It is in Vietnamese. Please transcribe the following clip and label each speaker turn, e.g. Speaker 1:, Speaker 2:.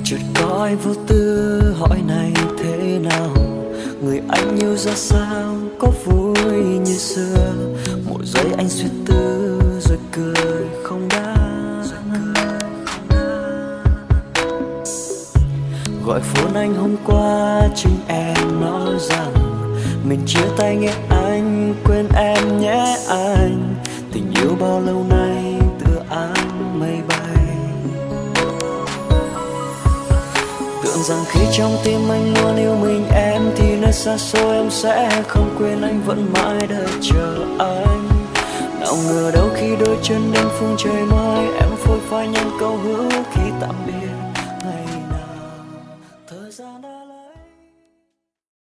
Speaker 1: chợt có ai vô tư hỏi này thế nào, người anh yêu ra sao, có vui như xưa. Một giây anh suy tư rồi cười không đáp. Gọi phone anh hôm qua chính em nói rằng mình chia tay nghe anh, quên em nhé anh. Tình yêu bao lâu nay tựa áng mây bay. Tưởng rằng khi trong tim anh luôn yêu mình em, thì nơi xa xôi em sẽ không quên anh, vẫn mãi đợi chờ anh. Nào ngờ đâu khi đôi chân đến phương trời mới, em phôi phai những câu